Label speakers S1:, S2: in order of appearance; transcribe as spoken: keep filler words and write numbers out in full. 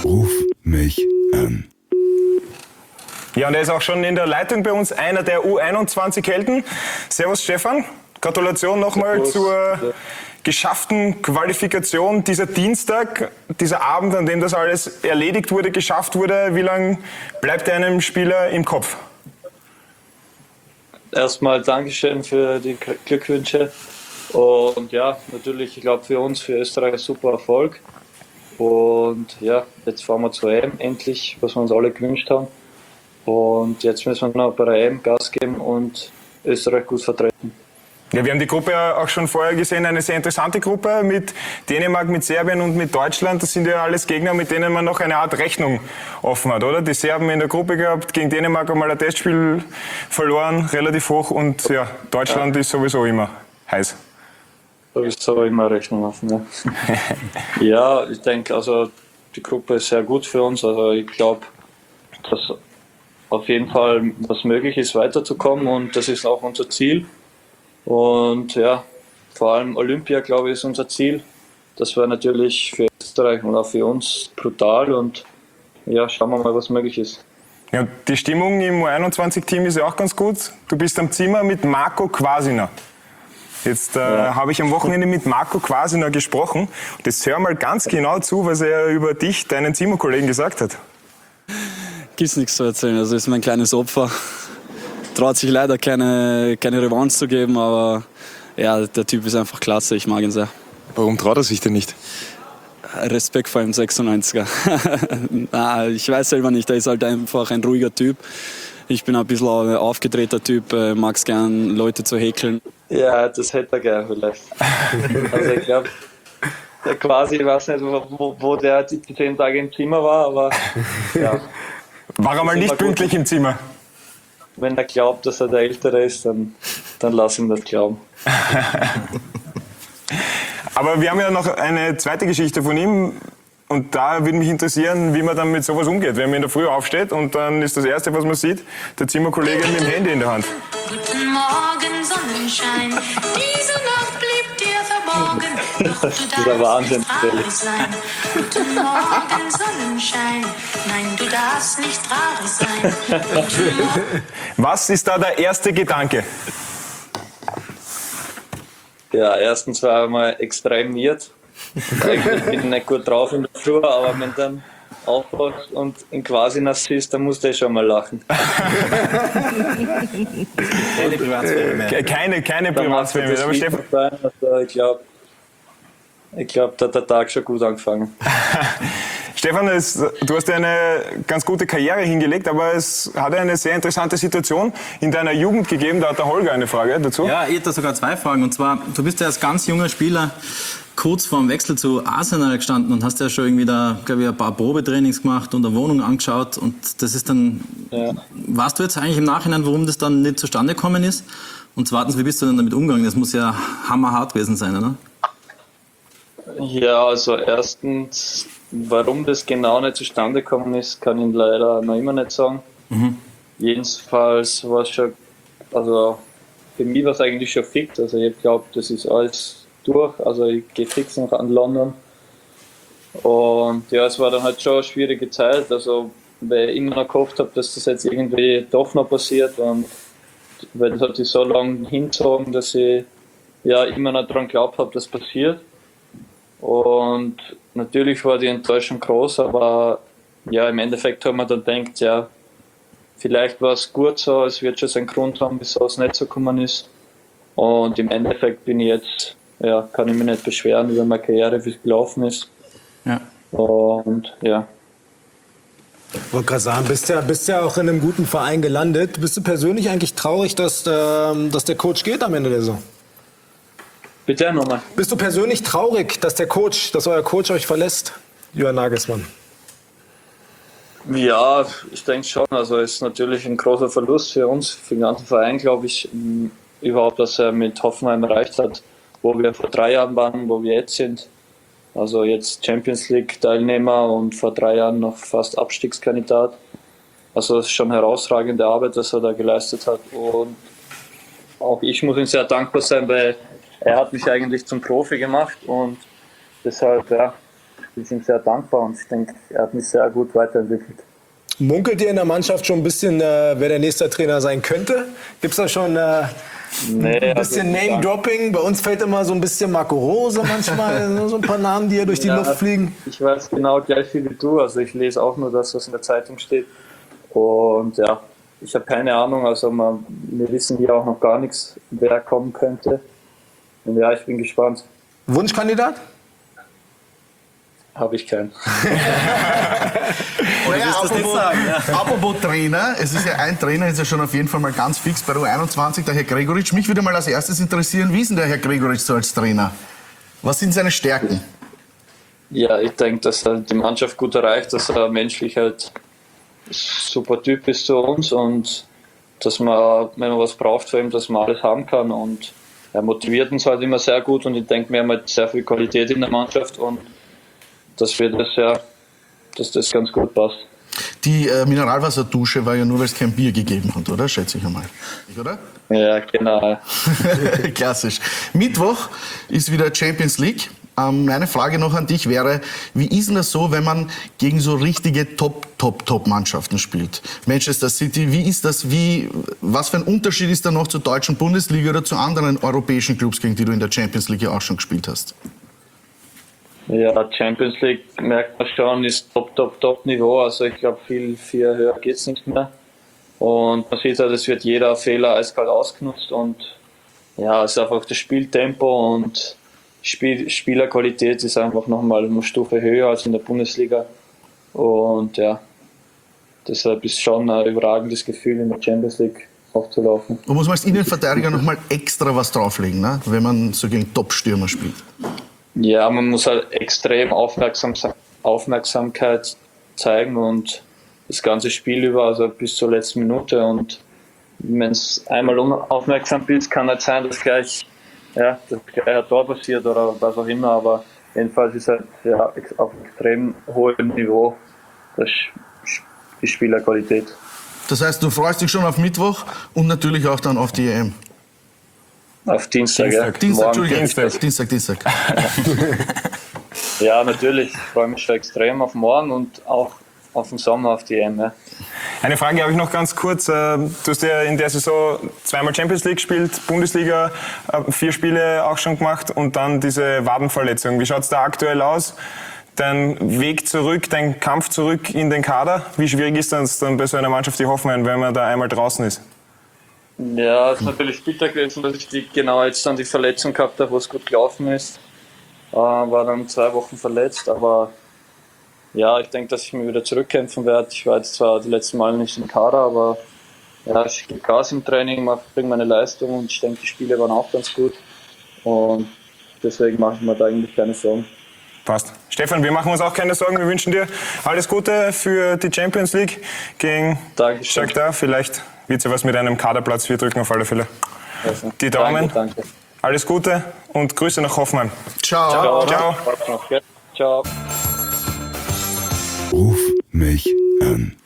S1: Ruf mich an.
S2: Ja, und er ist auch schon in der Leitung bei uns, einer der U einundzwanzig Helden. Servus Stefan, Gratulation nochmal Servus. zur ja. geschafften Qualifikation. Dieser Dienstag, dieser Abend, an dem das alles erledigt wurde, geschafft wurde, wie lange bleibt einem Spieler im Kopf?
S3: Erstmal Dankeschön für die Glückwünsche. Und ja, natürlich, ich glaube für uns, für Österreich ein super Erfolg. Und ja, jetzt fahren wir zur E M endlich, was wir uns alle gewünscht haben. Und jetzt müssen wir noch bei der E M Gas geben und Österreich gut vertreten.
S2: Ja, wir haben die Gruppe auch schon vorher gesehen, eine sehr interessante Gruppe mit Dänemark, mit Serbien und mit Deutschland. Das sind ja alles Gegner, mit denen man noch eine Art Rechnung offen hat, oder? Die Serben in der Gruppe gehabt, gegen Dänemark einmal ein Testspiel verloren, relativ hoch, und ja, Deutschland ja. ist sowieso immer heiß.
S3: Sowieso immer Rechnung offen, ja. Ja, ich denke, also die Gruppe ist sehr gut für uns. Also ich glaube, dass auf jeden Fall was möglich ist, weiterzukommen, und das ist auch unser Ziel. Und ja, vor allem Olympia, glaube ich, ist unser Ziel. Das wäre natürlich für Österreich und auch für uns brutal, und ja, schauen wir mal, was möglich ist.
S2: Ja, die Stimmung im U einundzwanzig-Team ist ja auch ganz gut. Du bist am Zimmer mit Marco Kvasina. Jetzt äh, ja. habe ich am Wochenende mit Marco Kvasina gesprochen. Und jetzt hör mal ganz genau zu, was er über dich, deinen Zimmerkollegen, gesagt hat.
S4: Gibt's nichts zu erzählen. Also ist mein kleines Opfer. Traut sich leider keine, keine Revanche zu geben, aber ja, der Typ ist einfach klasse. Ich mag ihn sehr.
S2: Warum traut er sich denn nicht?
S4: Respekt vor dem sechsundneunziger. Na, ich weiß selber nicht. Er ist halt einfach ein ruhiger Typ. Ich bin ein bisschen ein aufgedrehter Typ, mag es gern, Leute zu häkeln.
S3: Ja, das hätte er gern vielleicht. Also ich glaube, quasi, ich weiß nicht, wo, wo der die zehn Tage im Zimmer war, aber ja.
S2: War er mal nicht pünktlich im Zimmer?
S3: Wenn er glaubt, dass er der Ältere ist, dann, dann lass ihm das glauben.
S2: Aber wir haben ja noch eine zweite Geschichte von ihm. Und da würde mich interessieren, wie man dann mit sowas umgeht. Wenn man in der Früh aufsteht und dann ist das Erste, was man sieht, der Zimmerkollege mit dem Handy in der Hand.
S5: Guten Morgen, Sonnenschein, diese Nacht blieb dir verborgen. Doch du
S3: Dieser Wahnsinn,
S5: darfst nicht traurig sein. Guten Morgen, Sonnenschein, nein, du darfst nicht traurig sein.
S2: Was ist da der erste Gedanke?
S3: Ja, erstens war er mal extrem weird. Ich bin nicht gut drauf in der Früh, aber wenn dann aufwachst und in quasi nass ist, dann musst du schon mal lachen.
S2: Keine Privatsphäre mehr. Keine, keine Privatsphäre mehr. Aber Stefan,
S3: also ich glaube, ich glaub, da hat der Tag schon gut angefangen.
S2: Stefan, es, du hast eine ganz gute Karriere hingelegt, aber es hat eine sehr interessante Situation in deiner Jugend gegeben. Da hat der Holger eine Frage dazu.
S6: Ja, ich hätte sogar zwei Fragen. Und zwar, du bist ja als ganz junger Spieler kurz vor dem Wechsel zu Arsenal gestanden und hast ja schon irgendwie da, glaube ich, ein paar Probetrainings gemacht und eine Wohnung angeschaut. Und das ist dann, ja. Weißt du jetzt eigentlich im Nachhinein, warum das dann nicht zustande gekommen ist? Und zweitens, wie bist du denn damit umgegangen? Das muss ja hammerhart gewesen sein, oder?
S3: Ja, also erstens, warum das genau nicht zustande gekommen ist, kann ich leider noch immer nicht sagen. Mhm. Jedenfalls war es schon, also für mich war es eigentlich schon fix. Also ich glaube, das ist alles durch. Also ich gehe fix nach an London. Und ja, es war dann halt schon eine schwierige Zeit. Also weil ich immer noch gehofft habe, dass das jetzt irgendwie doch noch passiert. Und weil das hat sich so lange hingezogen, dass ich ja immer noch daran geglaubt habe, dass passiert. Und natürlich war die Enttäuschung groß, aber ja, im Endeffekt haben wir dann gedacht, ja, vielleicht war es gut so, es wird schon seinen Grund haben, wieso es nicht so gekommen ist. Und im Endeffekt bin ich jetzt, ja, kann ich mich nicht beschweren über meine Karriere, wie es gelaufen ist.
S6: Ja.
S3: Und ja.
S7: Ich wollte gerade sagen, bist ja, bist ja auch in einem guten Verein gelandet. Bist du persönlich eigentlich traurig, dass, ähm, dass der Coach geht am Ende der Saison?
S3: Bitte nochmal.
S7: Bist du persönlich traurig, dass der Coach, dass euer Coach euch verlässt, Julian Nagelsmann?
S3: Ja, ich denke schon. Also es ist natürlich ein großer Verlust für uns, für den ganzen Verein, glaube ich, überhaupt, dass er mit Hoffenheim erreicht hat, wo wir vor drei Jahren waren, wo wir jetzt sind. Also jetzt Champions League Teilnehmer und vor drei Jahren noch fast Abstiegskandidat. Also es ist schon herausragende Arbeit, was er da geleistet hat. Und auch ich muss ihm sehr dankbar sein, weil er hat mich eigentlich zum Profi gemacht und deshalb, ja, bin ihm sehr dankbar und ich denke, er hat mich sehr gut weiterentwickelt.
S7: Munkelt ihr in der Mannschaft schon ein bisschen, äh, wer der nächste Trainer sein könnte? Gibt es da schon äh,
S3: Nee,
S7: ein bisschen
S3: also,
S7: Name-Dropping? Bei uns fällt immer so ein bisschen Marco Rose manchmal, so ein paar Namen, die hier durch die
S3: Ja,
S7: Luft fliegen.
S3: Ich weiß genau gleich viel wie du, also ich lese auch nur das, was in der Zeitung steht. Und ja, ich habe keine Ahnung, also man, wir wissen hier auch noch gar nichts, wer kommen könnte. Und ja, ich bin gespannt.
S7: Wunschkandidat?
S3: Habe ich keinen.
S8: Naja,
S6: das nicht
S8: apropos,
S6: sagen,
S8: apropos Trainer, es ist ja ein Trainer, ist ja schon auf jeden Fall mal ganz fix bei der U einundzwanzig, der Herr Gregoritsch. Mich würde mal als erstes interessieren, wie ist denn der Herr Gregoritsch so als Trainer? Was sind seine Stärken?
S3: Ja, ich denke, dass er die Mannschaft gut erreicht, dass er menschlich halt super Typ ist zu uns und dass man, wenn man was braucht von ihm, dass man alles haben kann und er motiviert uns halt immer sehr gut und ich denke, wir haben halt sehr viel Qualität in der Mannschaft und dass wir das ja, dass das ganz gut passt.
S8: Die äh, Mineralwasserdusche war ja nur, weil es kein Bier gegeben hat, oder? Schätze ich einmal. Oder?
S3: Ja, genau.
S8: Klassisch. Mittwoch ist wieder Champions League. Ähm, meine Frage noch an dich wäre, wie ist denn das so, wenn man gegen so richtige Top, Top, Top-Mannschaften spielt? Manchester City, wie ist das, wie, was für ein Unterschied ist da noch zur deutschen Bundesliga oder zu anderen europäischen Clubs, gegen die du in der Champions League ja auch schon gespielt hast?
S3: Ja, Champions League merkt man schon, ist Top, Top, Top Niveau. Also ich glaube, viel, viel höher geht es nicht mehr. Und man sieht halt, es wird jeder Fehler eiskalt ausgenutzt und ja, es ist einfach das Spieltempo und Spiel, Spielerqualität ist einfach nochmal eine Stufe höher als in der Bundesliga. Und ja, deshalb ist schon ein überragendes Gefühl, in der Champions League aufzulaufen.
S8: Da muss man als Innenverteidiger nochmal extra was drauflegen, ne? Wenn man so gegen Top-Stürmer spielt.
S3: Ja, man muss halt extrem Aufmerksam, Aufmerksamkeit zeigen und das ganze Spiel über, also bis zur letzten Minute. Und wenn es einmal unaufmerksam bist, kann halt sein, dass gleich ja, das gleich ein Tor passiert oder was auch immer. Aber jedenfalls ist halt ja, auf extrem hohem Niveau das, die Spielerqualität.
S8: Das heißt, du freust dich schon auf Mittwoch und natürlich auch dann auf die E M.
S3: Auf Dienstag,
S2: Dienstag.
S3: ja.
S8: Dienstag,
S3: Morgen
S8: Entschuldigung.
S3: Dienstag.
S8: Dienstag, Dienstag.
S3: Ja, natürlich. Ich freue mich schon extrem auf morgen und auch auf den Sommer, auf die E M. Ja.
S2: Eine Frage habe ich noch ganz kurz. Du hast ja in der Saison zweimal Champions League gespielt, Bundesliga, vier Spiele auch schon gemacht und dann diese Wadenverletzung. Wie schaut es da aktuell aus? Dein Weg zurück, dein Kampf zurück in den Kader, wie schwierig ist das dann bei so einer Mannschaft wie Hoffenheim, wenn man da einmal draußen ist?
S3: Ja, es ist natürlich bitter gewesen, dass ich die, genau jetzt dann die Verletzung gehabt habe, wo es gut gelaufen ist. Äh, war dann zwei Wochen verletzt, aber ja, ich denke, dass ich mir wieder zurückkämpfen werde. Ich war jetzt zwar die letzten Mal nicht im Kader, aber ja, ich gebe Gas im Training, bringe meine Leistung und ich denke, die Spiele waren auch ganz gut. Und deswegen mache ich mir da eigentlich keine Sorgen.
S2: Passt. Stefan, wir machen uns auch keine Sorgen. Wir wünschen dir alles Gute für die Champions League gegen
S3: Dankeschön.
S2: Shakhtar. Vielleicht wird es ja was mit einem Kaderplatz. Wir drücken auf alle Fälle
S3: Also,
S2: die Daumen.
S3: Danke, danke.
S2: Alles Gute und Grüße nach Hoffenheim.
S8: Ciao.
S3: Ciao.
S2: Ciao.
S3: Ciao.
S1: Ruf mich an.